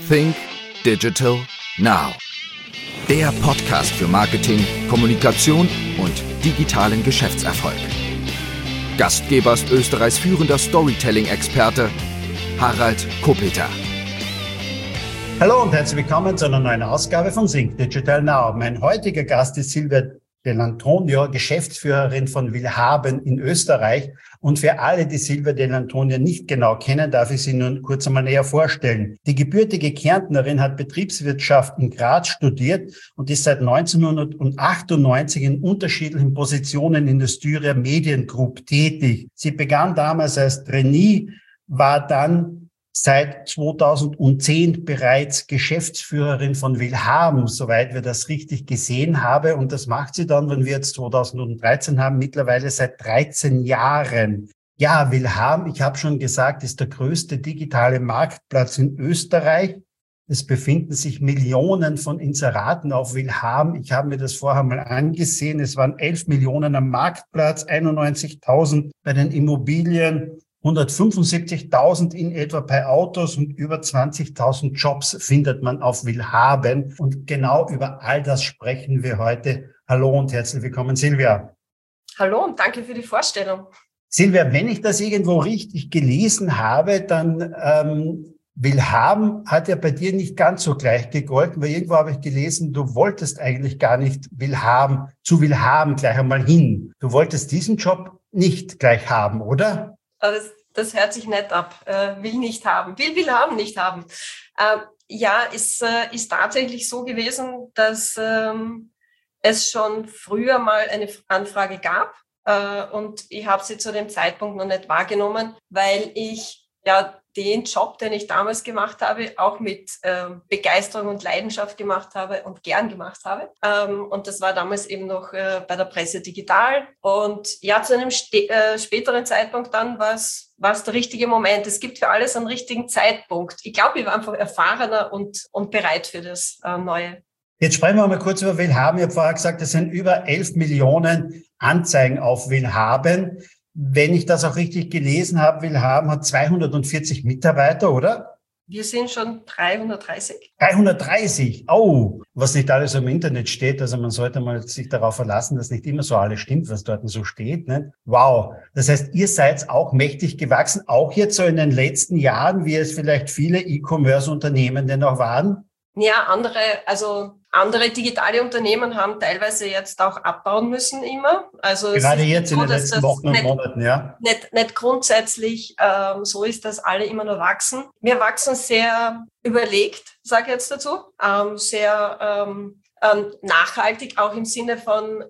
Think Digital Now. Der Podcast für Marketing, Kommunikation und digitalen Geschäftserfolg. Gastgeber ist Österreichs führender Storytelling-Experte Harald Kopeter. Hallo und herzlich willkommen zu einer neuen Ausgabe von Think Digital Now. Mein heutiger Gast ist Silvia Dell'Antonio, Geschäftsführerin von willhaben in Österreich. Und für alle, die Silvia Dell'Antonio nicht genau kennen, darf ich sie nun kurz einmal näher vorstellen. Die gebürtige Kärntnerin hat Betriebswirtschaft in Graz studiert und ist seit 1998 in unterschiedlichen Positionen in der Styria Mediengroup tätig. Sie begann damals als Trainee, war dann seit 2010 bereits Geschäftsführerin von willhaben, soweit wir das richtig gesehen haben. Und das macht sie dann, wenn wir jetzt 2013 haben, mittlerweile seit 13 Jahren. Ja, willhaben, ich habe schon gesagt, ist der größte digitale Marktplatz in Österreich. Es befinden sich Millionen von Inseraten auf willhaben. Ich habe mir das vorher mal angesehen. Es waren 11 Millionen am Marktplatz, 91.000 bei den Immobilien, 175.000 in etwa bei Autos und über 20.000 Jobs findet man auf willhaben. Und genau über all das sprechen wir heute. Hallo und herzlich willkommen, Silvia. Hallo und danke für die Vorstellung. Silvia, wenn ich das irgendwo richtig gelesen habe, dann willhaben hat ja bei dir nicht ganz so gleich gegolten, weil irgendwo habe ich gelesen, du wolltest eigentlich gar nicht zu willhaben gleich einmal hin. Du wolltest diesen Job nicht gleich haben, oder? Das hört sich nett ab. Will nicht haben. Will haben, nicht haben. Ist tatsächlich so gewesen, dass es schon früher mal eine Anfrage gab und ich habe sie zu dem Zeitpunkt noch nicht wahrgenommen, weil ich ja den Job, den ich damals gemacht habe, auch mit Begeisterung und Leidenschaft gemacht habe und gern gemacht habe. Und das war damals eben noch bei der Presse digital. Und ja, zu einem späteren Zeitpunkt dann war es der richtige Moment. Es gibt für alles einen richtigen Zeitpunkt. Ich glaube, ich war einfach erfahrener und bereit für das Neue. Jetzt sprechen wir mal kurz über willhaben. Ich habe vorher gesagt, es sind über 11 Millionen Anzeigen auf willhaben. Wenn ich das auch richtig gelesen habe, willhaben hat 240 Mitarbeiter, oder? Wir sind schon 330. 330? Oh, was nicht alles im Internet steht. Also man sollte mal sich darauf verlassen, dass nicht immer so alles stimmt, was dort so steht. Ne? Wow. Das heißt, ihr seid auch mächtig gewachsen, auch jetzt so in den letzten Jahren, wie es vielleicht viele E-Commerce-Unternehmen denn auch waren? Ja, andere digitale Unternehmen haben teilweise jetzt auch abbauen müssen immer. Also gerade jetzt in den letzten Wochen und Monaten, ja? Nicht grundsätzlich so ist, dass alle immer nur wachsen. Wir wachsen sehr überlegt, sage ich jetzt dazu, sehr nachhaltig, auch im Sinne von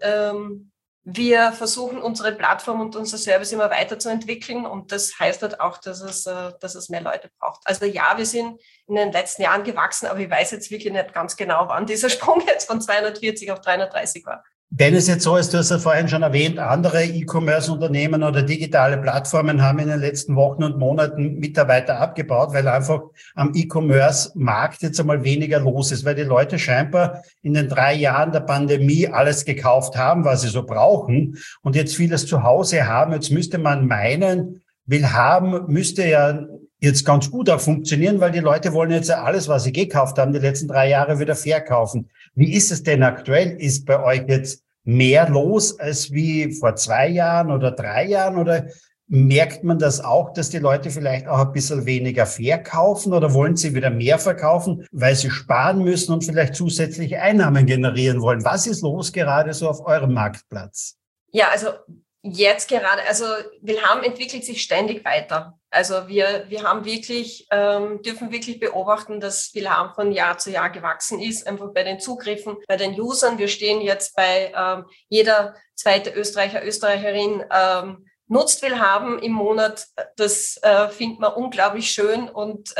wir versuchen, unsere Plattform und unser Service immer weiterzuentwickeln und das heißt halt auch, dass es mehr Leute braucht. Also ja, wir sind in den letzten Jahren gewachsen, aber ich weiß jetzt wirklich nicht ganz genau, wann dieser Sprung jetzt von 240 auf 330 war. Wenn es jetzt so ist, du hast ja vorhin schon erwähnt, andere E-Commerce-Unternehmen oder digitale Plattformen haben in den letzten Wochen und Monaten Mitarbeiter abgebaut, weil einfach am E-Commerce-Markt jetzt einmal weniger los ist, weil die Leute scheinbar in den 3 Jahren der Pandemie alles gekauft haben, was sie so brauchen und jetzt vieles zu Hause haben. Jetzt müsste man meinen, willhaben müsste ja jetzt ganz gut auch funktionieren, weil die Leute wollen jetzt ja alles, was sie gekauft haben, die letzten 3 Jahre wieder verkaufen. Wie ist es denn aktuell? Ist bei euch jetzt mehr los als wie vor 2 Jahren oder 3 Jahren? Oder merkt man das auch, dass die Leute vielleicht auch ein bisschen weniger verkaufen oder wollen sie wieder mehr verkaufen, weil sie sparen müssen und vielleicht zusätzliche Einnahmen generieren wollen? Was ist los gerade so auf eurem Marktplatz? Ja, also jetzt gerade, also willhaben entwickelt sich ständig weiter. Also wir haben wirklich, dürfen wirklich beobachten, dass willhaben von Jahr zu Jahr gewachsen ist, einfach bei den Zugriffen, bei den Usern. Wir stehen jetzt bei jeder zweite Österreicher, Österreicherin nutzt willhaben im Monat. Das findet man unglaublich schön und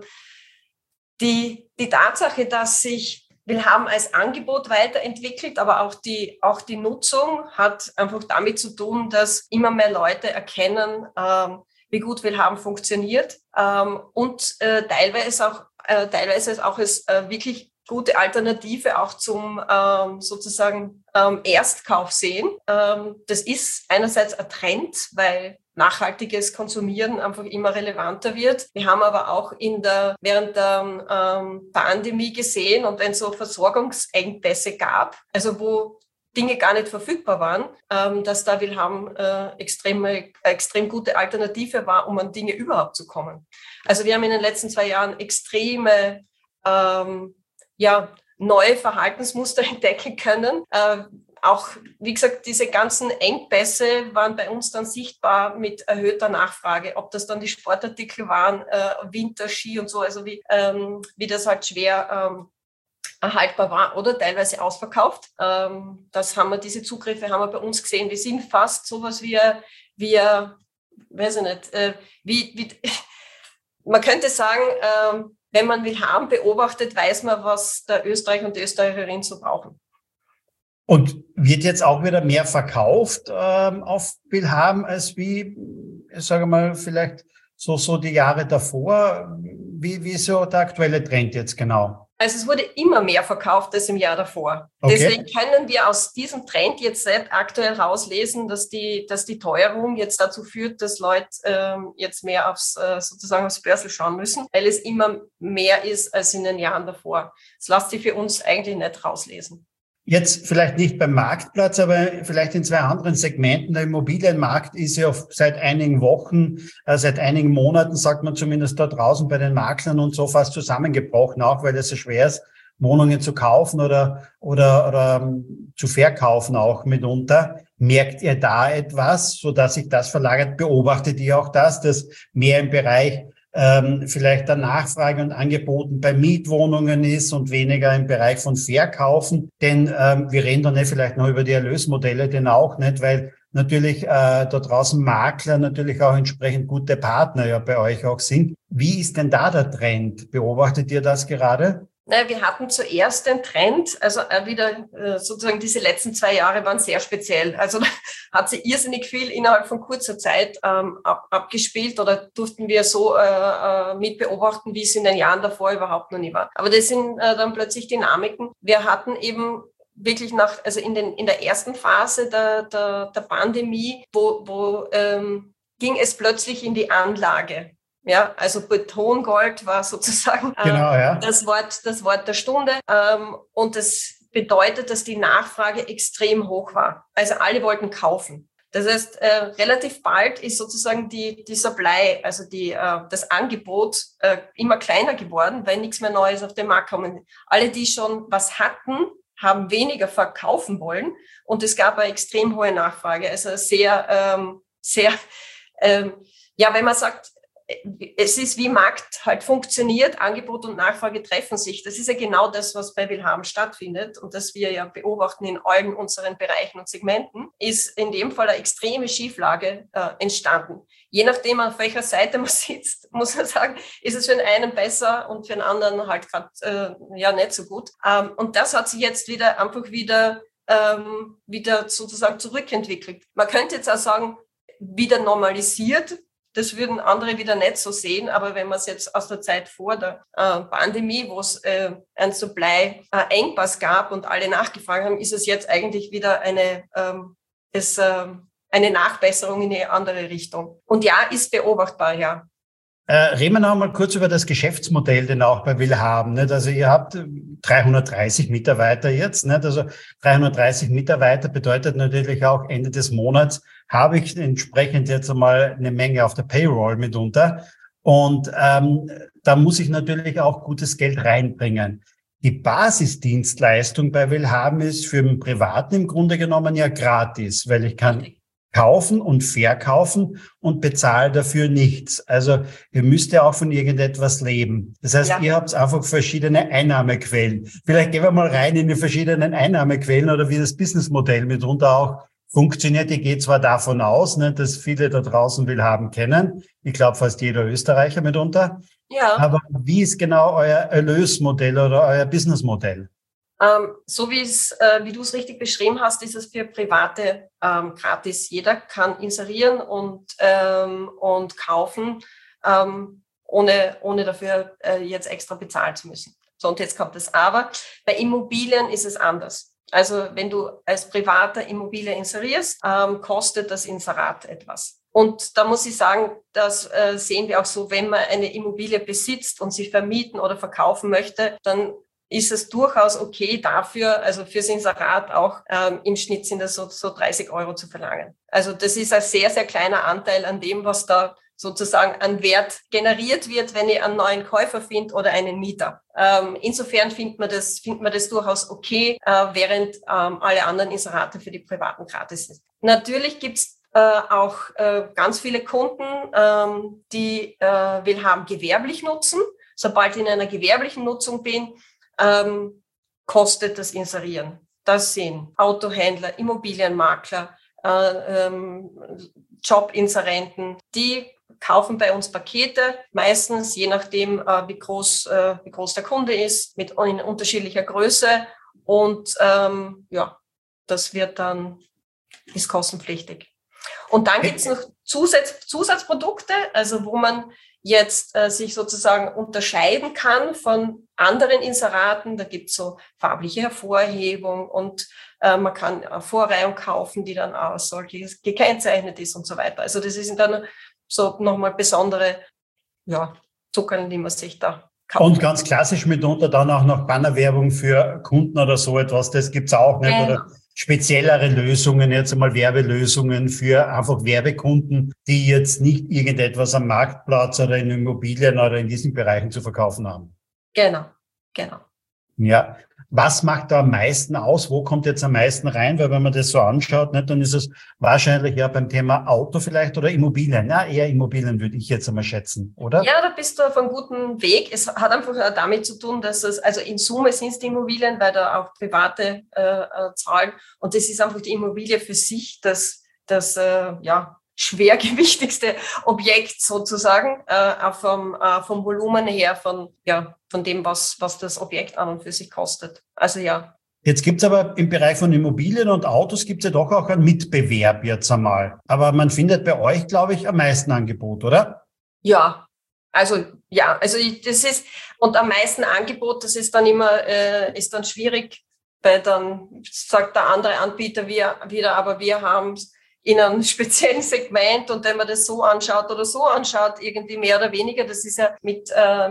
die Tatsache, dass sich willhaben als Angebot weiterentwickelt, aber auch die Nutzung hat einfach damit zu tun, dass immer mehr Leute erkennen, wie gut willhaben funktioniert und teilweise auch es wirklich gute Alternative auch zum sozusagen Erstkauf sehen. Das ist einerseits ein Trend, weil nachhaltiges Konsumieren einfach immer relevanter wird. Wir haben aber auch während der Pandemie gesehen und wenn es so Versorgungsengpässe gab, also wo Dinge gar nicht verfügbar waren, dass da Willhaben extrem gute Alternative war, um an Dinge überhaupt zu kommen. Also wir haben in den letzten 2 Jahren extreme neue Verhaltensmuster entdecken können. Auch, wie gesagt, diese ganzen Engpässe waren bei uns dann sichtbar mit erhöhter Nachfrage. Ob das dann die Sportartikel waren, Winterski und so, also wie das halt schwer erhaltbar war oder teilweise ausverkauft. Diese Zugriffe haben wir bei uns gesehen. Wir sind fast sowas wie weiß ich nicht, man könnte sagen, wenn man Willhaben beobachtet, weiß man, was der Österreicher und die Österreicherin so brauchen. Und wird jetzt auch wieder mehr verkauft auf Willhaben als wie, ich sage mal, vielleicht so die Jahre davor? Wie ist so der aktuelle Trend jetzt genau? Also es wurde immer mehr verkauft als im Jahr davor. Okay. Deswegen können wir aus diesem Trend jetzt nicht aktuell rauslesen, dass die Teuerung jetzt dazu führt, dass Leute jetzt mehr aufs Börsel schauen müssen, weil es immer mehr ist als in den Jahren davor. Das lässt sich für uns eigentlich nicht rauslesen. Jetzt vielleicht nicht beim Marktplatz, aber vielleicht in 2 anderen Segmenten. Der Immobilienmarkt ist ja seit einigen Wochen, seit einigen Monaten, sagt man zumindest da draußen bei den Maklern und so, fast zusammengebrochen, auch weil es so schwer ist, Wohnungen zu kaufen oder zu verkaufen auch mitunter. Merkt ihr da etwas, so dass sich das verlagert? Beobachtet ihr auch das, dass mehr im Bereich vielleicht der Nachfrage und Angeboten bei Mietwohnungen ist und weniger im Bereich von Verkaufen? Denn wir reden da nicht vielleicht noch über die Erlösmodelle, denn auch nicht, weil natürlich da draußen Makler natürlich auch entsprechend gute Partner ja bei euch auch sind. Wie ist denn da der Trend? Beobachtet ihr das gerade? Naja, wir hatten zuerst den Trend, also wieder sozusagen diese letzten 2 Jahre waren sehr speziell. Also hat sich irrsinnig viel innerhalb von kurzer Zeit abgespielt oder durften wir so mit beobachten, wie es in den Jahren davor überhaupt noch nie war. Aber das sind dann plötzlich Dynamiken. Wir hatten eben wirklich in der ersten Phase der Pandemie, wo ging es plötzlich in die Anlage. Ja, also Betongold war sozusagen das Wort der Stunde. Und das bedeutet, dass die Nachfrage extrem hoch war. Also alle wollten kaufen. Das heißt, relativ bald ist sozusagen die Supply, also das Angebot immer kleiner geworden, weil nichts mehr Neues auf den Markt kommt. Alle, die schon was hatten, haben weniger verkaufen wollen. Und es gab eine extrem hohe Nachfrage. Also wenn man sagt, es ist, wie Markt halt funktioniert, Angebot und Nachfrage treffen sich. Das ist ja genau das, was bei Willhaben stattfindet und das wir ja beobachten in allen unseren Bereichen und Segmenten, ist in dem Fall eine extreme Schieflage entstanden. Je nachdem, auf welcher Seite man sitzt, muss man sagen, ist es für den einen besser und für den anderen halt gerade nicht so gut. Und das hat sich jetzt wieder sozusagen zurückentwickelt. Man könnte jetzt auch sagen, wieder normalisiert. Das würden andere wieder nicht so sehen, aber wenn man es jetzt aus der Zeit vor der Pandemie, wo es einen Supply-Engpass gab und alle nachgefragt haben, ist es jetzt eigentlich wieder eine Nachbesserung in eine andere Richtung. Und ja, ist beobachtbar, ja. Reden wir noch mal kurz über das Geschäftsmodell, den auch bei Willhaben. Nicht? Also ihr habt 330 Mitarbeiter jetzt. Nicht? Also 330 Mitarbeiter bedeutet natürlich auch Ende des Monats habe ich entsprechend jetzt einmal eine Menge auf der Payroll mitunter. Und da muss ich natürlich auch gutes Geld reinbringen. Die Basisdienstleistung bei Willhaben ist für den Privaten im Grunde genommen ja gratis, weil ich kann kaufen und verkaufen und bezahle dafür nichts. Also ihr müsst ja auch von irgendetwas leben. Das heißt, ihr habt einfach verschiedene Einnahmequellen. Vielleicht gehen wir mal rein in die verschiedenen Einnahmequellen oder wie das Businessmodell mitunter auch funktioniert. Ich gehe zwar davon aus, ne, dass viele da draußen Willhaben kennen. Ich glaube, fast jeder Österreicher mitunter. Ja. Aber wie ist genau euer Erlösmodell oder euer Businessmodell? So wie du es richtig beschrieben hast, ist es für Private gratis. Jeder kann inserieren und kaufen, ohne dafür jetzt extra bezahlen zu müssen. So, und jetzt kommt das Aber. Bei Immobilien ist es anders. Also wenn du als privater Immobilie inserierst, kostet das Inserat etwas. Und da muss ich sagen, das sehen wir auch so, wenn man eine Immobilie besitzt und sie vermieten oder verkaufen möchte, dann ist es durchaus okay dafür, also fürs Inserat auch im Schnitt sind das so 30 € zu verlangen. Also das ist ein sehr, sehr kleiner Anteil an dem, was da sozusagen an Wert generiert wird, wenn ich einen neuen Käufer finde oder einen Mieter. Insofern findet man das durchaus okay, während alle anderen Inserate für die Privaten gratis sind. Natürlich gibt's auch ganz viele Kunden, die Willhaben gewerblich nutzen. Sobald ich in einer gewerblichen Nutzung bin, kostet das Inserieren. Das sind Autohändler, Immobilienmakler, Jobinserenten, die kaufen bei uns Pakete, meistens je nachdem, wie groß der Kunde ist, in unterschiedlicher Größe. Und das ist kostenpflichtig. Und dann gibt es noch Zusatzprodukte, also wo man jetzt sich sozusagen unterscheiden kann von anderen Inseraten. Da gibt es so farbliche Hervorhebung und man kann eine Vorreihung kaufen, die dann auch solches gekennzeichnet ist und so weiter. Also das sind dann so nochmal besondere Zucker, die man sich da kauft. Und ganz klassisch mitunter dann auch noch Bannerwerbung für Kunden oder so etwas, das gibt's auch nicht. Oder speziellere Lösungen, jetzt einmal Werbelösungen für einfach Werbekunden, die jetzt nicht irgendetwas am Marktplatz oder in Immobilien oder in diesen Bereichen zu verkaufen haben. Genau. Ja. Was macht da am meisten aus? Wo kommt jetzt am meisten rein? Weil wenn man das so anschaut, nicht, dann ist es wahrscheinlich ja beim Thema Auto vielleicht oder Immobilien. Ja, eher Immobilien würde ich jetzt einmal schätzen, oder? Ja, da bist du auf einem guten Weg. Es hat einfach damit zu tun, dass also in Summe sind es die Immobilien, weil da auch Private zahlen. Und das ist einfach die Immobilie für sich, das schwergewichtigste Objekt sozusagen, auch vom Volumen her, von dem, was das Objekt an und für sich kostet. Also ja. Jetzt gibt's aber im Bereich von Immobilien und Autos gibt's ja doch auch einen Mitbewerb jetzt einmal. Aber man findet bei euch, glaube ich, am meisten Angebot, oder? Das ist, und am meisten Angebot, das ist dann immer, ist dann schwierig, weil dann sagt der andere Anbieter wieder, aber wir haben in einem speziellen Segment und wenn man das so anschaut oder so anschaut, irgendwie mehr oder weniger, das ist ja mit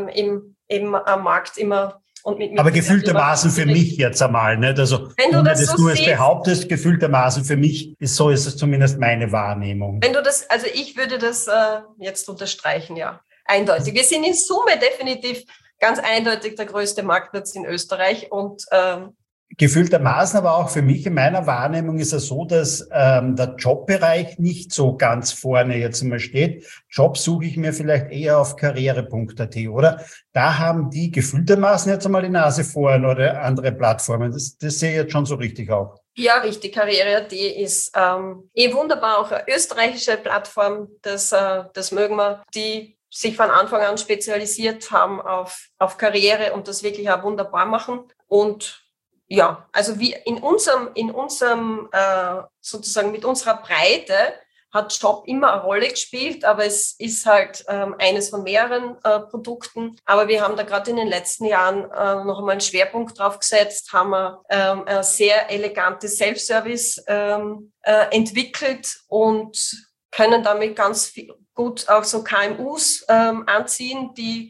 am Markt immer und mit. Aber gefühltermaßen für mich jetzt einmal, nicht? Also wenn du das so du es siehst, behauptest, gefühltermaßen für mich ist es zumindest meine Wahrnehmung. Ich würde das jetzt unterstreichen, ja, eindeutig. Wir sind in Summe definitiv ganz eindeutig der größte Marktplatz in Österreich und gefühltermaßen, aber auch für mich in meiner Wahrnehmung ist es so, dass der Jobbereich nicht so ganz vorne jetzt mal steht. Job suche ich mir vielleicht eher auf karriere.at, oder? Da haben die gefühltermaßen jetzt einmal die Nase vorn oder andere Plattformen. Das sehe ich jetzt schon so richtig auch. Ja, richtig. Karriere.at ist wunderbar, auch eine österreichische Plattform. Das mögen wir, die sich von Anfang an spezialisiert haben auf Karriere und das wirklich auch wunderbar machen. Und ja, also wie in unserem sozusagen mit unserer Breite hat Job immer eine Rolle gespielt, aber es ist halt eines von mehreren Produkten. Aber wir haben da gerade in den letzten Jahren noch einmal einen Schwerpunkt drauf gesetzt, haben ein sehr elegantes Self-Service entwickelt und können damit ganz gut auch so KMUs anziehen, die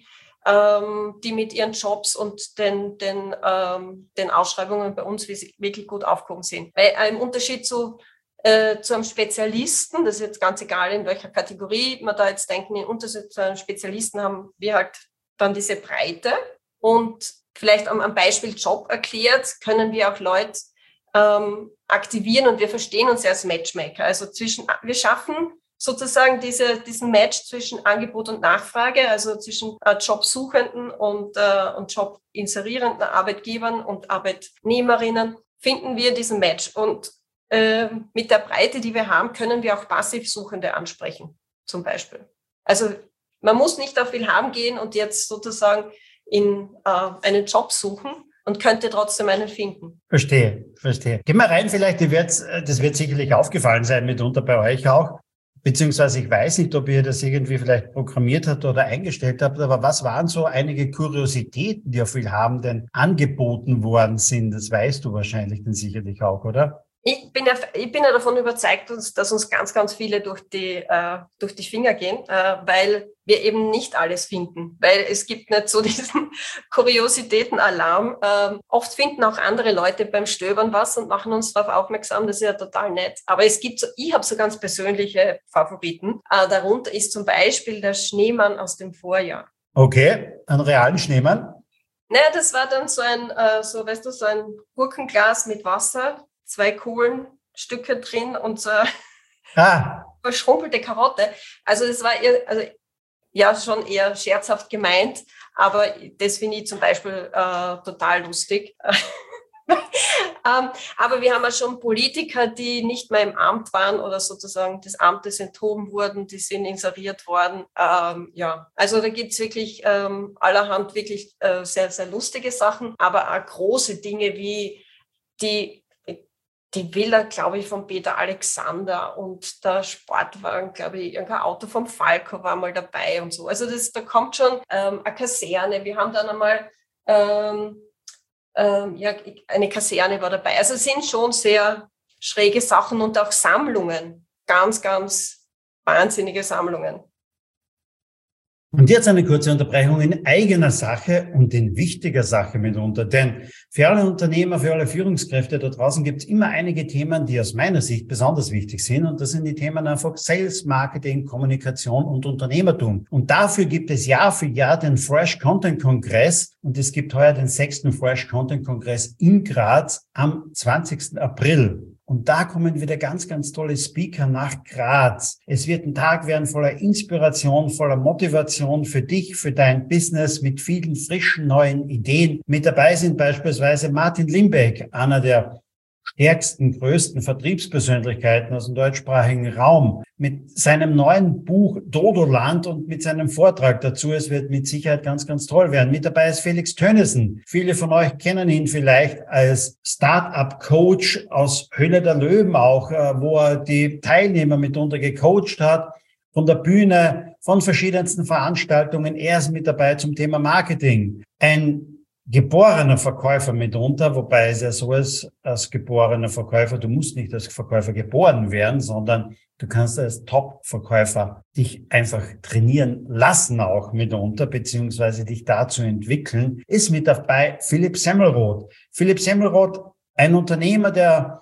mit ihren Jobs und den Ausschreibungen bei uns wirklich gut aufgehoben sind. Weil im Unterschied zu einem Spezialisten, das ist jetzt ganz egal, in welcher Kategorie man da jetzt denken, im Unterschied zu einem Spezialisten haben wir halt dann diese Breite und vielleicht am Beispiel Job erklärt, können wir auch Leute aktivieren und wir verstehen uns als Matchmaker. Also wir schaffen sozusagen diesen Match zwischen Angebot und Nachfrage, also zwischen Jobsuchenden und Jobinserierenden Arbeitgebern und Arbeitnehmerinnen, finden wir diesen Match. Und mit der Breite, die wir haben, können wir auch Passivsuchende ansprechen, zum Beispiel. Also man muss nicht auf Willhaben gehen und jetzt sozusagen in einen Job suchen und könnte trotzdem einen finden. Verstehe. Gehen wir rein, vielleicht, das wird sicherlich aufgefallen sein, mitunter bei euch auch. beziehungsweise ich weiß nicht, ob ihr das irgendwie vielleicht programmiert habt oder eingestellt habt, aber was waren so einige Kuriositäten, die auf Willhaben angeboten worden sind? Das weißt du wahrscheinlich dann sicherlich auch, oder? Ich bin ja davon überzeugt, dass uns ganz, ganz viele durch die Finger gehen, weil wir eben nicht alles finden. Weil es gibt nicht so diesen Kuriositäten-Alarm. Oft finden auch andere Leute beim Stöbern was und machen uns darauf aufmerksam. Das ist ja total nett. Aber ich habe so ganz persönliche Favoriten. Darunter ist zum Beispiel der Schneemann aus dem Vorjahr. Okay, einen realen Schneemann? Naja, das war dann so ein Gurkenglas mit Wasser, 2 Kohlenstücke drin und so eine verschrumpelte Karotte. Also das war schon eher scherzhaft gemeint, aber das finde ich zum Beispiel total lustig. Aber wir haben ja schon Politiker, die nicht mehr im Amt waren oder sozusagen des Amtes enthoben wurden, die sind inseriert worden. Also da gibt's wirklich allerhand wirklich sehr, sehr lustige Sachen, aber auch große Dinge wie die Villa, glaube ich, von Peter Alexander und der Sportwagen, glaube ich, irgendein Auto vom Falco war mal dabei und so. Also da kommt schon eine Kaserne. Wir haben dann einmal eine Kaserne war dabei. Also es sind schon sehr schräge Sachen und auch Sammlungen. Ganz, ganz wahnsinnige Sammlungen. Und jetzt eine kurze Unterbrechung in eigener Sache und in wichtiger Sache mitunter. Denn für alle Unternehmer, für alle Führungskräfte da draußen gibt es immer einige Themen, die aus meiner Sicht besonders wichtig sind. Und das sind die Themen einfach Sales, Marketing, Kommunikation und Unternehmertum. Und dafür gibt es Jahr für Jahr den Fresh Content Kongress. Und es gibt heuer den 6. Fresh Content Kongress in Graz am 20. April. Und da kommen wieder ganz, ganz tolle Speaker nach Graz. Es wird ein Tag werden voller Inspiration, voller Motivation für dich, für dein Business mit vielen frischen neuen Ideen. Mit dabei sind beispielsweise Martin Limbeck, einer der stärksten, größten Vertriebspersönlichkeiten aus dem deutschsprachigen Raum, mit seinem neuen Buch Dodoland und mit seinem Vortrag dazu. Es wird mit Sicherheit ganz, ganz toll werden. Mit dabei ist Felix Tönnissen. Viele von euch kennen ihn vielleicht als Start-up-Coach aus Höhle der Löwen auch, wo er die Teilnehmer mitunter gecoacht hat, von der Bühne, von verschiedensten Veranstaltungen. Er ist mit dabei zum Thema Marketing. Ein geborener Verkäufer mitunter, wobei es ja so ist, als geborener Verkäufer, du musst nicht als Verkäufer geboren werden, sondern du kannst als Top-Verkäufer dich einfach trainieren lassen auch mitunter, beziehungsweise dich dazu entwickeln, ist mit dabei Philipp Semmelroth. Philipp Semmelroth, ein Unternehmer, der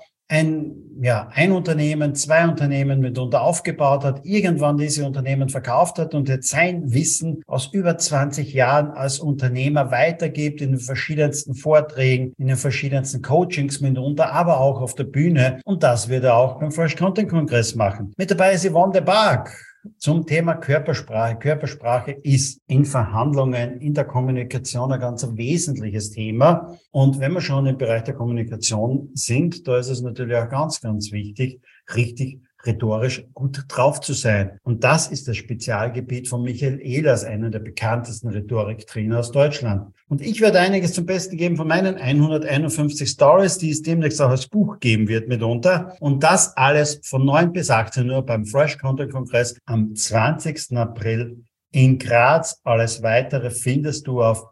ein Unternehmen, 2 Unternehmen mitunter aufgebaut hat, irgendwann diese Unternehmen verkauft hat und jetzt sein Wissen aus über 20 Jahren als Unternehmer weitergibt in den verschiedensten Vorträgen, in den verschiedensten Coachings mitunter, aber auch auf der Bühne. Und das wird er auch beim Fresh Content Kongress machen. Mit dabei ist Yvonne de Barg zum Thema Körpersprache. Körpersprache ist in Verhandlungen, in der Kommunikation ein ganz wesentliches Thema. Und wenn wir schon im Bereich der Kommunikation sind, da ist es natürlich auch ganz, ganz wichtig, richtig rhetorisch gut drauf zu sein. Und das ist das Spezialgebiet von Michael Ehlers, einer der bekanntesten Rhetoriktrainer aus Deutschland. Und ich werde einiges zum Besten geben von meinen 151 Stories, die es demnächst auch als Buch geben wird mitunter. Und das alles von 9 bis 18 Uhr beim Fresh Content Kongress am 20. April in Graz. Alles Weitere findest du auf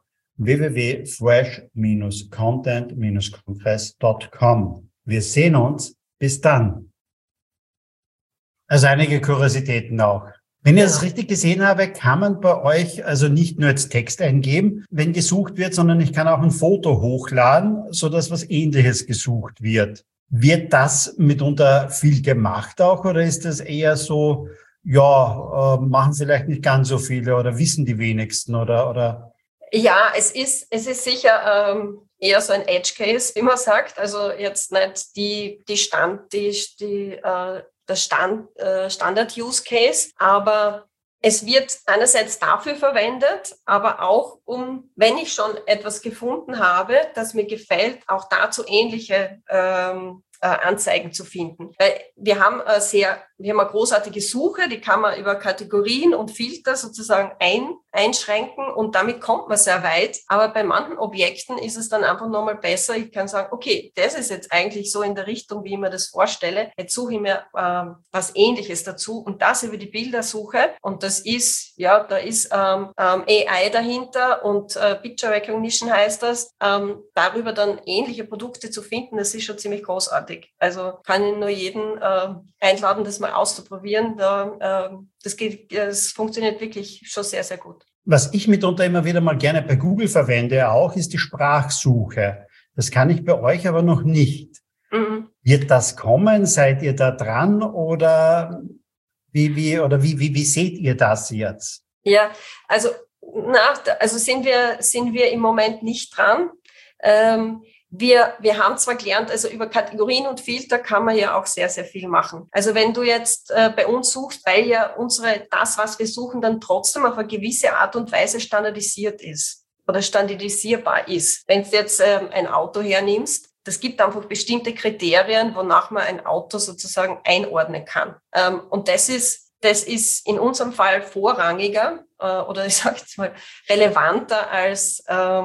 www.fresh-content-kongress.com. Wir sehen uns. Bis dann. Also einige Kuriositäten auch. Wenn ich das richtig gesehen habe, kann man bei euch also nicht nur jetzt Text eingeben, wenn gesucht wird, sondern ich kann auch ein Foto hochladen, sodass was Ähnliches gesucht wird. Wird das mitunter viel gemacht auch oder ist das eher so, machen vielleicht nicht ganz so viele oder wissen die wenigsten oder? Ja, es ist sicher eher so ein Edge Case, wie man sagt. Also jetzt nicht der Standard-Use-Case, aber es wird einerseits dafür verwendet, aber auch wenn ich schon etwas gefunden habe, das mir gefällt, auch dazu ähnliche Anzeigen zu finden. Weil wir haben eine großartige Suche, die kann man über Kategorien und Filter sozusagen einschränken und damit kommt man sehr weit. Aber bei manchen Objekten ist es dann einfach nochmal besser. Ich kann sagen, okay, das ist jetzt eigentlich so in der Richtung, wie ich mir das vorstelle. Jetzt suche ich mir was Ähnliches dazu und das über die Bildersuche. Und das ist, ja, da ist AI dahinter und Picture Recognition heißt das. Darüber dann ähnliche Produkte zu finden, das ist schon ziemlich großartig. Also kann ich nur jeden einladen, das mal auszuprobieren. Das funktioniert wirklich schon sehr, sehr gut. Was ich mitunter immer wieder mal gerne bei Google verwende auch, ist die Sprachsuche. Das kann ich bei euch aber noch nicht. Mhm. Wird das kommen? Seid ihr da dran oder wie seht ihr das jetzt? Ja, also sind wir im Moment nicht dran. Wir haben zwar gelernt, also über Kategorien und Filter kann man ja auch sehr, sehr viel machen. Also wenn du jetzt bei uns suchst, weil ja das, was wir suchen, dann trotzdem auf eine gewisse Art und Weise standardisiert ist oder standardisierbar ist. Wenn du jetzt ein Auto hernimmst, das gibt einfach bestimmte Kriterien, wonach man ein Auto sozusagen einordnen kann. Und das ist in unserem Fall vorrangiger oder ich sage jetzt mal relevanter als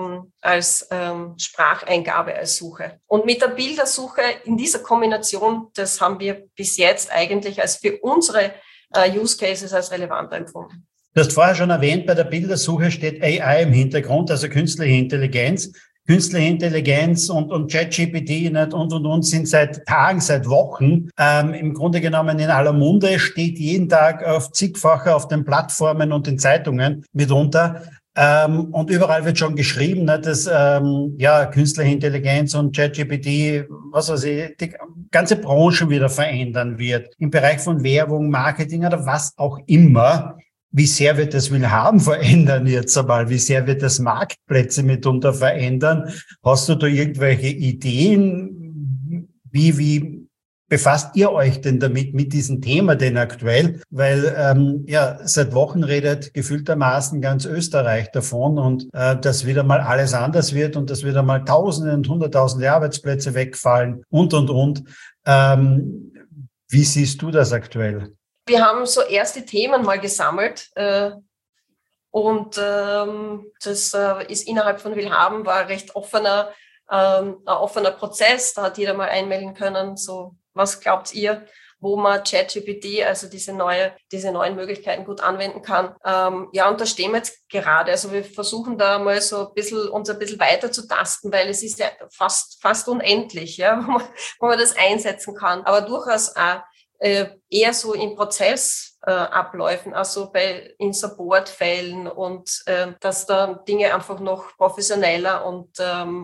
Spracheingabe, als Suche. Und mit der Bildersuche in dieser Kombination, das haben wir bis jetzt eigentlich als für unsere Use Cases als relevant empfunden. Du hast vorher schon erwähnt, bei der Bildersuche steht AI im Hintergrund, also künstliche Intelligenz. Künstliche Intelligenz und ChatGPT und sind seit Tagen, seit Wochen im Grunde genommen in aller Munde, steht jeden Tag auf zigfache auf den Plattformen und den Zeitungen mitunter. Und überall wird schon geschrieben, dass künstliche Intelligenz und ChatGPT, was weiß ich, die ganze Branche wieder verändern wird. Im Bereich von Werbung, Marketing oder was auch immer. Wie sehr wird das Willhaben verändern jetzt einmal? Wie sehr wird das Marktplätze mitunter verändern? Hast du da irgendwelche Ideen? Wie befasst ihr euch denn damit, mit diesem Thema denn aktuell? Weil seit Wochen redet gefühltermaßen ganz Österreich davon und dass wieder mal alles anders wird und dass wieder mal Tausende und Hunderttausende Arbeitsplätze wegfallen und. Wie siehst du das aktuell? Wir haben so erste Themen mal gesammelt und das ist innerhalb von Willhaben war ein recht offener Prozess. Da hat jeder mal einmelden können, so was glaubt ihr, wo man ChatGPT, also diese neuen Möglichkeiten gut anwenden kann. Und da stehen wir jetzt gerade. Also wir versuchen da mal so uns ein bisschen weiter zu tasten, weil es ist ja fast unendlich, ja, wo man das einsetzen kann. Aber durchaus auch eher so in Prozessabläufen, also in Supportfällen und dass da Dinge einfach noch professioneller und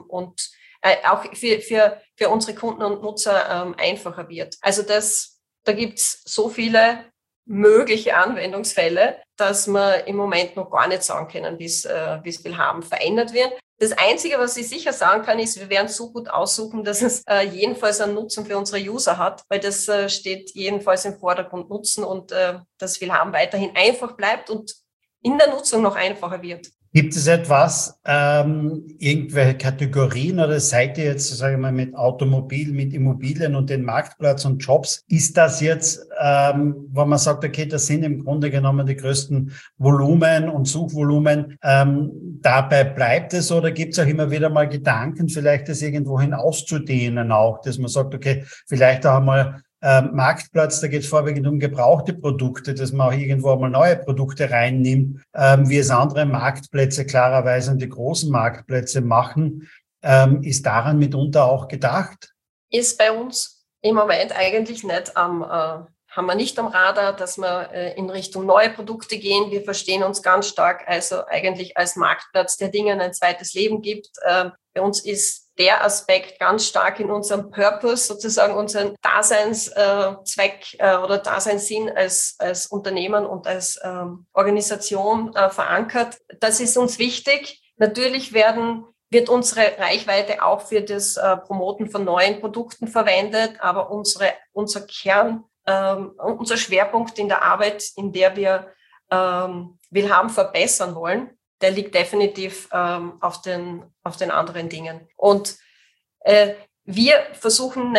auch für unsere Kunden und Nutzer einfacher wird. Also da gibt's so viele mögliche Anwendungsfälle, dass wir im Moment noch gar nicht sagen können, wie es Willhaben verändert wird. Das Einzige, was ich sicher sagen kann, ist, wir werden so gut aussuchen, dass es jedenfalls einen Nutzen für unsere User hat, weil das steht jedenfalls im Vordergrund, Nutzen und das Willhaben weiterhin einfach bleibt und in der Nutzung noch einfacher wird. Gibt es etwas, irgendwelche Kategorien oder seid ihr jetzt, sage ich mal, mit Automobil, mit Immobilien und den Marktplatz und Jobs? Ist das jetzt, wo man sagt, okay, das sind im Grunde genommen die größten Volumen und Suchvolumen, dabei bleibt es oder gibt es auch immer wieder mal Gedanken, vielleicht das irgendwo hinauszudehnen auch, dass man sagt, okay, vielleicht auch einmal Marktplatz, da geht es vorwiegend um gebrauchte Produkte, dass man auch irgendwo einmal neue Produkte reinnimmt, wie es andere Marktplätze klarerweise und die großen Marktplätze machen. Ist daran mitunter auch gedacht? Ist bei uns im Moment eigentlich nicht haben wir nicht am Radar, dass wir in Richtung neue Produkte gehen. Wir verstehen uns ganz stark also eigentlich als Marktplatz, der Dingen ein zweites Leben gibt. Bei uns ist der Aspekt ganz stark in unserem Purpose, sozusagen unseren Daseinszweck oder Daseinssinn als Unternehmen und als Organisation verankert. Das ist uns wichtig. Natürlich wird unsere Reichweite auch für das Promoten von neuen Produkten verwendet, aber unser Kern, unser Schwerpunkt in der Arbeit, in der wir Willhaben verbessern wollen, der liegt definitiv auf den anderen Dingen. Und wir versuchen nicht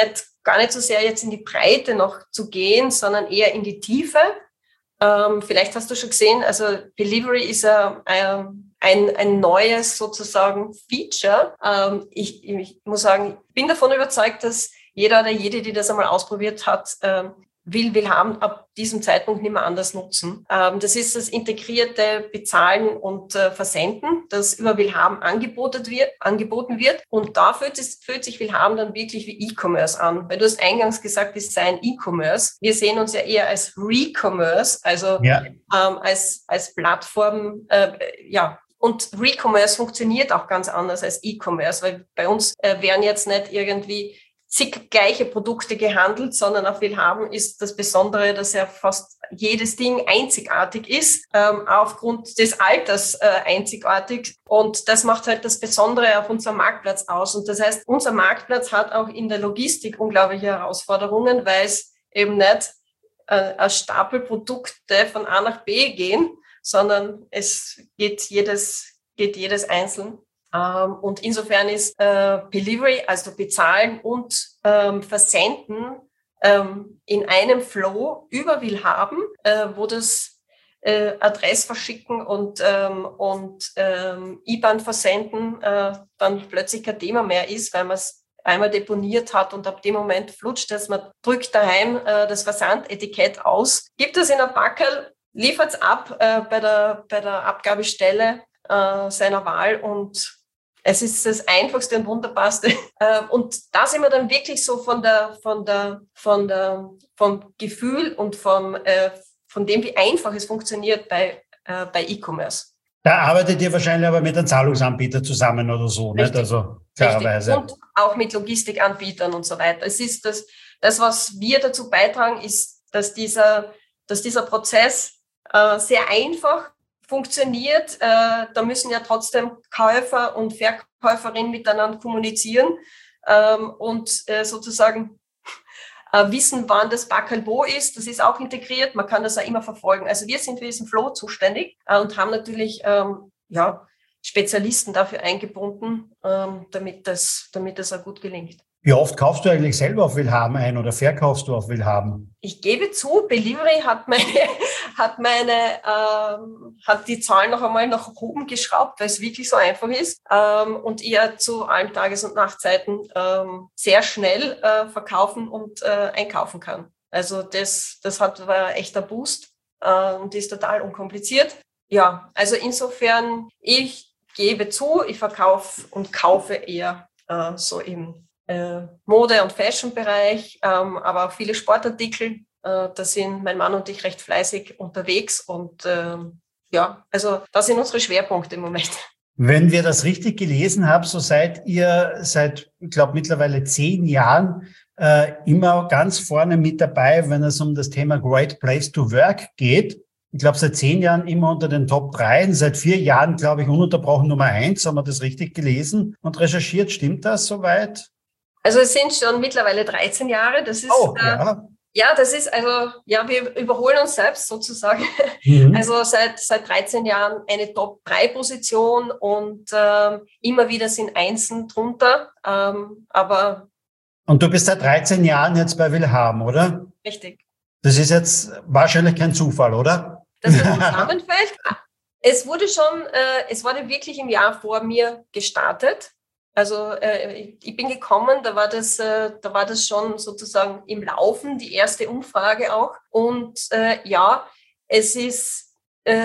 gar nicht so sehr jetzt in die Breite noch zu gehen, sondern eher in die Tiefe. Vielleicht hast du schon gesehen, also Believery ist ein neues sozusagen Feature. Ich muss sagen, ich bin davon überzeugt, dass jeder oder jede, die das einmal ausprobiert hat, will haben ab diesem Zeitpunkt nicht mehr anders nutzen. Das ist das integrierte Bezahlen und Versenden, das über Willhaben angeboten wird. Und da fühlt sich Willhaben dann wirklich wie E-Commerce an. Weil du hast eingangs gesagt, es sei ein E-Commerce. Wir sehen uns ja eher als Re-Commerce, also als Plattform, Und Re-Commerce funktioniert auch ganz anders als E-Commerce, weil bei uns werden jetzt nicht irgendwie zig gleiche Produkte gehandelt, sondern auf Willhaben ist das Besondere, dass ja fast jedes Ding einzigartig ist, aufgrund des Alters einzigartig. Und das macht halt das Besondere auf unserem Marktplatz aus. Und das heißt, unser Marktplatz hat auch in der Logistik unglaubliche Herausforderungen, weil es eben nicht als Stapel Produkte von A nach B gehen, sondern es geht jedes einzeln. Und insofern ist Delivery, also Bezahlen und Versenden in einem Flow über Willhaben, wo das Adressverschicken und IBAN versenden dann plötzlich kein Thema mehr ist, weil man es einmal deponiert hat und ab dem Moment flutscht es. Man drückt daheim das Versandetikett aus, gibt es in ein Packerl, liefert es ab bei der Abgabestelle seiner Wahl und es ist das Einfachste und Wunderbarste. Und da sind wir dann wirklich so vom Gefühl und von dem, wie einfach es funktioniert bei E-Commerce. Da arbeitet ihr wahrscheinlich aber mit einem Zahlungsanbieter zusammen oder so, richtig, nicht? Also klarerweise. Und auch mit Logistikanbietern und so weiter. Es ist das, was wir dazu beitragen, ist, dass dieser Prozess sehr einfach funktioniert. Da müssen ja trotzdem Käufer und Verkäuferin miteinander kommunizieren und sozusagen wissen, wann das Packerl wo ist. Das ist auch integriert. Man kann das auch immer verfolgen. Also wir sind für diesen Flow zuständig und haben natürlich Spezialisten dafür eingebunden, damit das auch gut gelingt. Wie oft kaufst du eigentlich selber auf Willhaben ein oder verkaufst du auf Willhaben? Ich gebe zu, Believery hat die Zahlen noch einmal nach oben geschraubt, weil es wirklich so einfach ist und ihr zu allen Tages- und Nachtzeiten sehr schnell verkaufen und einkaufen kann. Also das war ein echter Boost und ist total unkompliziert. Ja, also insofern, ich gebe zu, ich verkaufe und kaufe eher so im Mode- und Fashion-Bereich, aber auch viele Sportartikel. Da sind mein Mann und ich recht fleißig unterwegs und also das sind unsere Schwerpunkte im Moment. Wenn wir das richtig gelesen haben, so seid ihr seit, ich glaube, mittlerweile 10 Jahren immer ganz vorne mit dabei, wenn es um das Thema Great Place to Work geht. Ich glaube, seit 10 Jahren immer unter den Top 3, seit 4 Jahren, glaube ich, ununterbrochen Nummer 1. Haben wir das richtig gelesen und recherchiert? Stimmt das soweit? Also es sind schon mittlerweile 13 Jahre. Das ist das ist wir überholen uns selbst sozusagen. Mhm. Also seit 13 Jahren eine Top-3-Position und immer wieder sind Einsen drunter. Und du bist seit 13 Jahren jetzt bei Willhaben, oder? Richtig. Das ist jetzt wahrscheinlich kein Zufall, oder? Dass das zusammenfällt. Es wurde wirklich im Jahr vor mir gestartet. Also ich bin gekommen, da war das schon sozusagen im Laufen, die erste Umfrage auch. Und es ist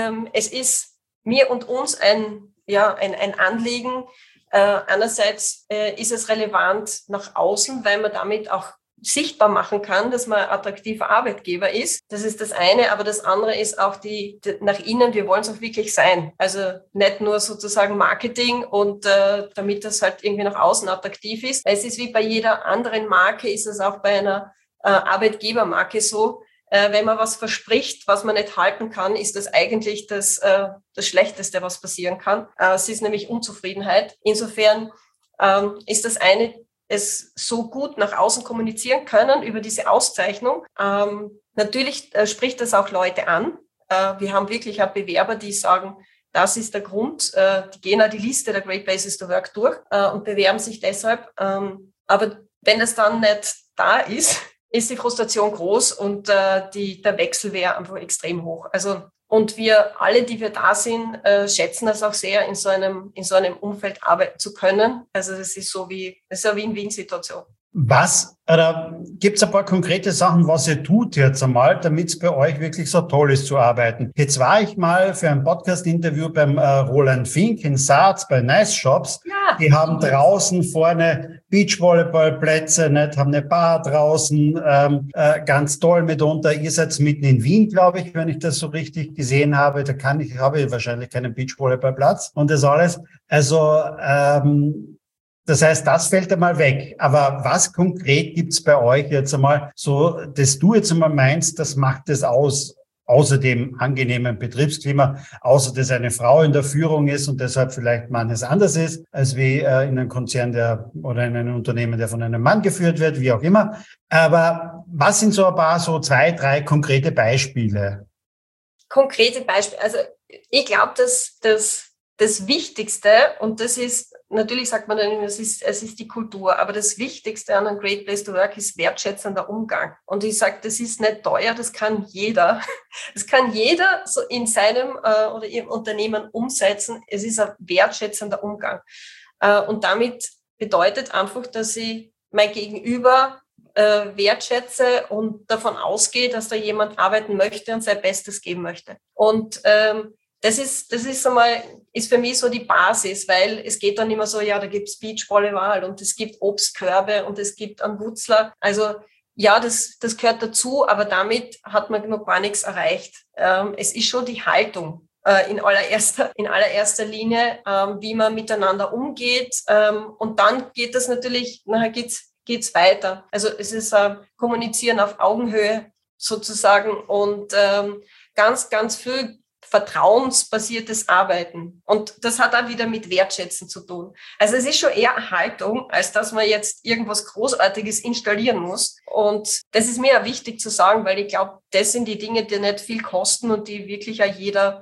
mir und uns ein Anliegen. Einerseits ist es relevant nach außen, weil man damit auch sichtbar machen kann, dass man ein attraktiver Arbeitgeber ist. Das ist das eine, aber das andere ist auch die nach innen, wir wollen es auch wirklich sein. Also nicht nur sozusagen Marketing und damit das halt irgendwie nach außen attraktiv ist. Es ist wie bei jeder anderen Marke, ist es auch bei einer Arbeitgebermarke so, wenn man was verspricht, was man nicht halten kann, ist das eigentlich das Schlechteste, was passieren kann. Es ist nämlich Unzufriedenheit. Insofern ist das eine, es so gut nach außen kommunizieren können über diese Auszeichnung. Natürlich spricht das auch Leute an. Wir haben wirklich auch Bewerber, die sagen, das ist der Grund. Die gehen auch die Liste der Great Places to Work durch und bewerben sich deshalb. Aber wenn es dann nicht da ist die Frustration groß und der Wechsel wäre einfach extrem hoch. Also, und wir alle, die wir da sind, schätzen das auch sehr, in so einem Umfeld arbeiten zu können. Also das ist eine Win-Win-Situation. Gibt es ein paar konkrete Sachen, was ihr tut jetzt einmal, damit es bei euch wirklich so toll ist zu arbeiten? Jetzt war ich mal für ein Podcast-Interview beim Roland Fink in Saaz bei Nice Shops. Ja. Die haben draußen vorne Beachvolleyballplätze, haben eine Bar draußen, ganz toll mitunter. Ihr seid mitten in Wien, glaube ich, wenn ich das so richtig gesehen habe. Habe ich wahrscheinlich keinen Beachvolleyballplatz und das alles. Also, das heißt, das fällt einmal weg. Aber was konkret gibt's bei euch jetzt einmal so, dass du jetzt einmal meinst, das macht es aus, außer dem angenehmen Betriebsklima, außer dass eine Frau in der Führung ist und deshalb vielleicht manches anders ist, als wie in einem Konzern oder in einem Unternehmen, der von einem Mann geführt wird, wie auch immer. Aber was sind so ein paar, so 2, 3 konkrete Beispiele? Konkrete Beispiele. Also ich glaube, dass das Wichtigste, und das ist, natürlich sagt man dann immer, es ist die Kultur, aber das Wichtigste an einem Great Place to Work ist wertschätzender Umgang. Und ich sage, das ist nicht teuer, das kann jeder. Das kann jeder so in seinem oder ihrem Unternehmen umsetzen. Es ist ein wertschätzender Umgang. Und damit bedeutet einfach, dass ich mein Gegenüber wertschätze und davon ausgehe, dass da jemand arbeiten möchte und sein Bestes geben möchte. Und das ist einmal, ist für mich so die Basis, weil es geht dann immer so, ja, da gibt's Beachvolleyball und es gibt Obstkörbe und es gibt einen Wutzler. Also ja, das gehört dazu, aber damit hat man noch gar nichts erreicht. Es ist schon die Haltung in allererster Linie, wie man miteinander umgeht. Und dann geht das natürlich, nachher geht's weiter. Also es ist Kommunizieren auf Augenhöhe sozusagen und ganz, ganz viel vertrauensbasiertes Arbeiten. Und das hat auch wieder mit Wertschätzen zu tun. Also es ist schon eher eine Haltung, als dass man jetzt irgendwas Großartiges installieren muss. Und das ist mir auch wichtig zu sagen, weil ich glaube, das sind die Dinge, die nicht viel kosten und die wirklich auch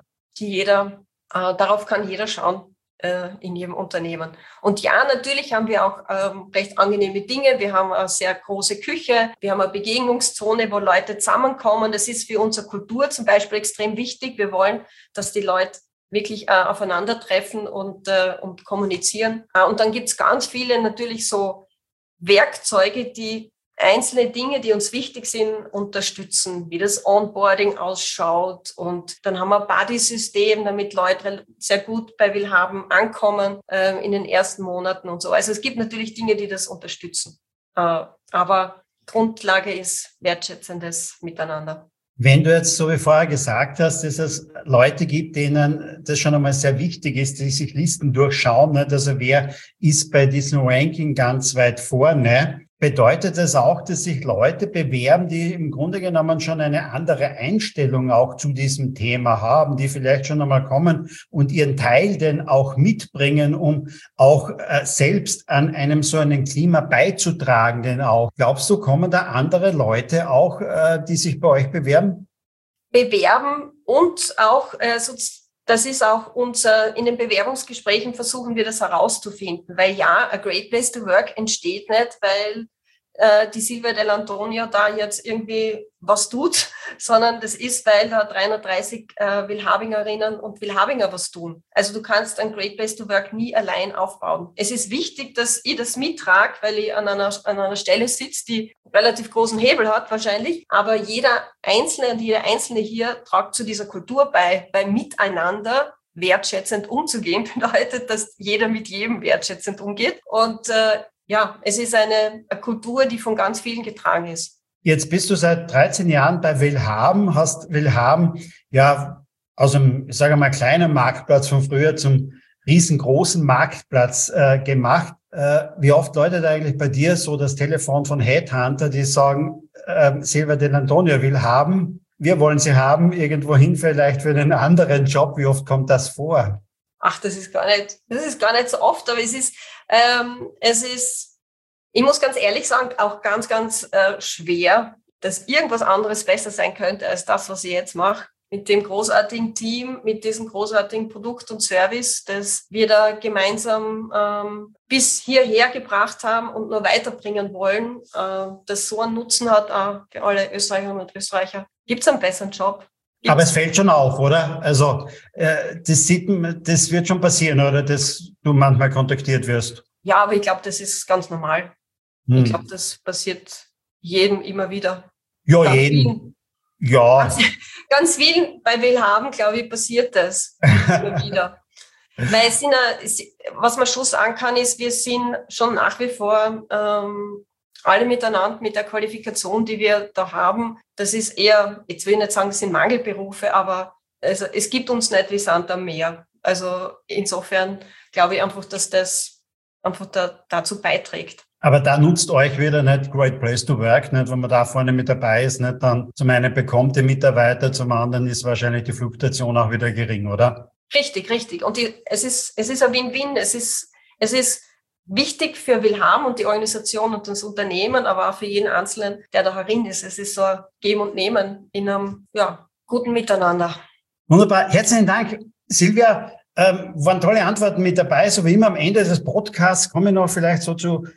darauf kann jeder schauen in jedem Unternehmen. Und ja, natürlich haben wir auch recht angenehme Dinge. Wir haben eine sehr große Küche. Wir haben eine Begegnungszone, wo Leute zusammenkommen. Das ist für unsere Kultur zum Beispiel extrem wichtig. Wir wollen, dass die Leute wirklich aufeinandertreffen und kommunizieren. Und dann gibt's ganz viele natürlich so Werkzeuge, die einzelne Dinge, die uns wichtig sind, unterstützen, wie das Onboarding ausschaut. Und dann haben wir ein Buddy-System, damit Leute sehr gut bei Willhaben ankommen in den ersten Monaten und so. Also es gibt natürlich Dinge, die das unterstützen. Aber Grundlage ist wertschätzendes Miteinander. Wenn du jetzt, so wie vorher gesagt hast, dass es Leute gibt, denen das schon einmal sehr wichtig ist, die sich Listen durchschauen, nicht? Also wer ist bei diesem Ranking ganz weit vorne, bedeutet das auch, dass sich Leute bewerben, die im Grunde genommen schon eine andere Einstellung auch zu diesem Thema haben, die vielleicht schon einmal kommen und ihren Teil denn auch mitbringen, um auch selbst an einem so einen Klima beizutragen, denn auch. Glaubst du, kommen da andere Leute auch, die sich bei euch bewerben? Bewerben und auch das ist auch in den Bewerbungsgesprächen versuchen wir das herauszufinden, weil ja, a Great Place to Work entsteht nicht, weil die Silvia Dell'Antonia da jetzt irgendwie was tut, sondern das ist, weil da 330 Willhabingerinnen und Willhabinger was tun. Also du kannst ein Great Place to Work nie allein aufbauen. Es ist wichtig, dass ich das mittrage, weil ich an einer Stelle sitze, die relativ großen Hebel hat wahrscheinlich, aber jeder Einzelne und jede Einzelne hier tragt zu dieser Kultur bei, weil miteinander wertschätzend umzugehen bedeutet, dass jeder mit jedem wertschätzend umgeht und ja, es ist eine Kultur, die von ganz vielen getragen ist. Jetzt bist du seit 13 Jahren bei Willhaben, hast Willhaben ja aus einem, ich sage mal, kleinen Marktplatz von früher zum riesengroßen Marktplatz gemacht. Wie oft läutet eigentlich bei dir so das Telefon von Headhunter, die sagen, Silvia Dell'Antonia will haben, wir wollen sie haben, irgendwohin vielleicht für einen anderen Job. Wie oft kommt das vor? Ach, das ist gar nicht so oft, aber es ist, ich muss ganz ehrlich sagen, auch ganz, ganz schwer, dass irgendwas anderes besser sein könnte als das, was ich jetzt mache. mit dem großartigen Team, mit diesem großartigen Produkt und Service, das wir da gemeinsam bis hierher gebracht haben und nur weiterbringen wollen, das so einen Nutzen hat für alle Österreicherinnen und Österreicher. Gibt es einen besseren Job? Aber es fällt schon auf, oder? Also das wird schon passieren, oder? Dass du manchmal kontaktiert wirst. Ja, aber ich glaube, das ist ganz normal. Ich glaube, das passiert jedem immer wieder. Ja, ganz jedem. Ja. Ganz vielen bei Willhaben, glaube ich, passiert das immer wieder. Weil was man schon sagen kann, ist, wir sind schon nach wie vor alle miteinander mit der Qualifikation, die wir da haben. Das ist eher, jetzt will ich nicht sagen, es sind Mangelberufe, aber also, es gibt uns nicht wie Sand am Meer. Also insofern glaube ich einfach, dass das einfach dazu beiträgt. Aber da nutzt euch wieder nicht Great Place to Work, nicht, wenn man da vorne mit dabei ist, nicht, dann zum einen bekommt ihr Mitarbeiter, zum anderen ist wahrscheinlich die Fluktuation auch wieder gering, oder? Richtig. Und es ist ein Win-Win. Es ist wichtig für Willhaben und die Organisation und das Unternehmen, aber auch für jeden Einzelnen, der da herin ist. Es ist so ein Geben und Nehmen in einem guten Miteinander. Wunderbar. Herzlichen Dank, Silvia. Waren tolle Antworten mit dabei. So wie immer am Ende des Podcasts komme ich noch vielleicht so zu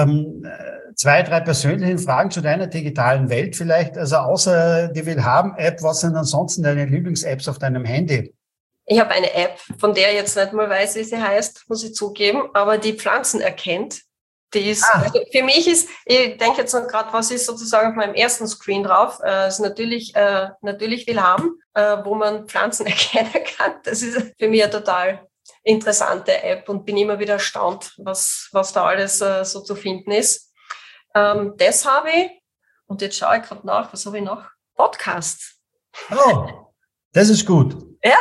2, 3 persönlichen Fragen zu deiner digitalen Welt vielleicht. Also außer die Willhaben-App, was sind ansonsten deine Lieblings-Apps auf deinem Handy? Ich habe eine App, von der ich jetzt nicht mal weiß, wie sie heißt, muss ich zugeben, aber die Pflanzen erkennt. Die ist, also für mich ist, ich denke jetzt noch gerade, was ist sozusagen auf meinem ersten Screen drauf, ist natürlich Willhaben, wo man Pflanzen erkennen kann. Das ist für mich eine total interessante App und bin immer wieder erstaunt, was da alles so zu finden ist. Das habe ich, und jetzt schaue ich gerade nach, was habe ich noch? Podcasts. Oh, das ist gut. Ja.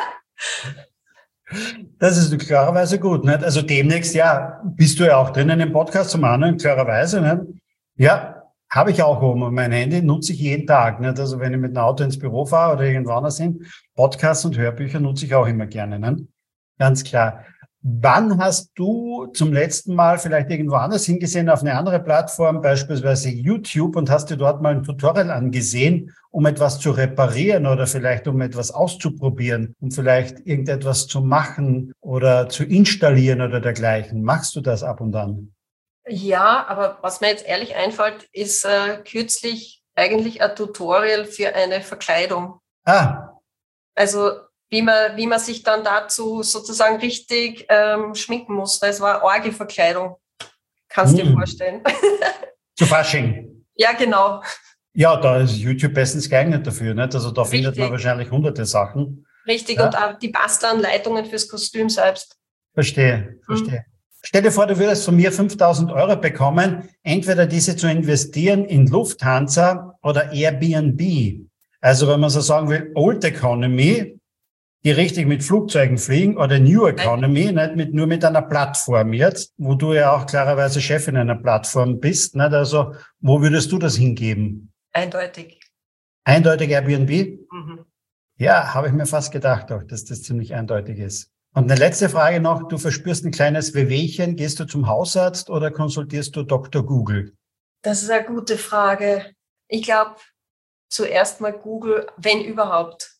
Das ist klarerweise gut, nicht? Also demnächst, ja, bist du ja auch drinnen im Podcast zum anderen, klarerweise, nicht? Ja, habe ich auch oben auf mein Handy, nutze ich jeden Tag, nicht? Also wenn ich mit dem Auto ins Büro fahre oder irgendwo anders hin, Podcasts und Hörbücher nutze ich auch immer gerne, nicht? Ganz klar. Wann hast du zum letzten Mal vielleicht irgendwo anders hingesehen, auf eine andere Plattform, beispielsweise YouTube, und hast dir dort mal ein Tutorial angesehen, um etwas zu reparieren oder vielleicht um etwas auszuprobieren, um vielleicht irgendetwas zu machen oder zu installieren oder dergleichen? Machst du das ab und an? Ja, aber was mir jetzt ehrlich einfällt, ist kürzlich eigentlich ein Tutorial für eine Verkleidung. Also wie man sich dann dazu sozusagen richtig schminken muss. Das war Orgelverkleidung. Kannst du dir vorstellen. Zu Fasching. Ja, genau. Ja, da ist YouTube bestens geeignet dafür, nicht? Also da findet man wahrscheinlich hunderte Sachen. Richtig, ja. Und auch die Bastelanleitungen fürs Kostüm selbst. Verstehe. Stell dir vor, du würdest von mir 5.000 € bekommen, entweder diese zu investieren in Lufthansa oder Airbnb. Also wenn man so sagen will, Old Economy, die richtig mit Flugzeugen fliegen, oder New Economy, nicht nur mit einer Plattform jetzt, wo du ja auch klarerweise Chefin einer Plattform bist, nicht? Also wo würdest du das hingeben? Eindeutig. Eindeutig Airbnb? Mhm. Ja, habe ich mir fast gedacht auch, dass das ziemlich eindeutig ist. Und eine letzte Frage noch, du verspürst ein kleines Wehwehchen, gehst du zum Hausarzt oder konsultierst du Dr. Google? Das ist eine gute Frage. Ich glaube, zuerst mal Google, wenn überhaupt.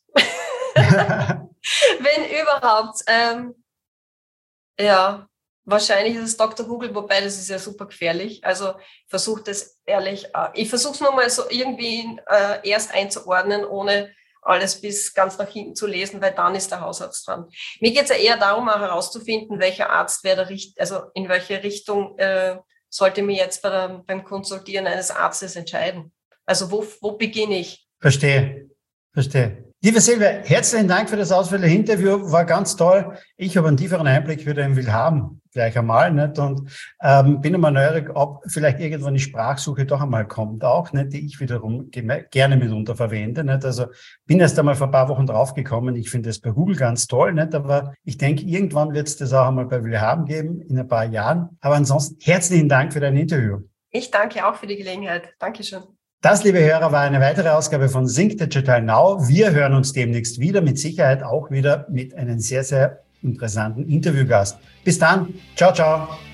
Wenn überhaupt. Ja, wahrscheinlich ist es Dr. Google, wobei das ist ja super gefährlich. Also ich versuche das ehrlich, ich versuche es nur mal so irgendwie erst einzuordnen, ohne alles bis ganz nach hinten zu lesen, weil dann ist der Hausarzt dran. Mir geht es ja eher darum, auch herauszufinden, welcher Arzt wäre also in welche Richtung sollte mir jetzt beim Konsultieren eines Arztes entscheiden. Also wo beginne ich? Verstehe. Liebe Silvia, herzlichen Dank für das ausführliche Interview, war ganz toll. Ich habe einen tieferen Einblick wieder in Willhaben gleich einmal, nicht? Und bin immer neugierig, ob vielleicht irgendwann die Sprachsuche doch einmal kommt, auch nicht, die ich wiederum gerne mitunter verwende, nicht? Also bin erst einmal vor ein paar Wochen draufgekommen. Ich finde das bei Google ganz toll, nicht? Aber ich denke, irgendwann wird es das auch einmal bei Willhaben geben in ein paar Jahren. Aber ansonsten herzlichen Dank für dein Interview. Ich danke auch für die Gelegenheit. Dankeschön. Das, liebe Hörer, war eine weitere Ausgabe von Think Digital Now. Wir hören uns demnächst wieder, mit Sicherheit auch wieder mit einem sehr, sehr interessanten Interviewgast. Bis dann. Ciao, ciao.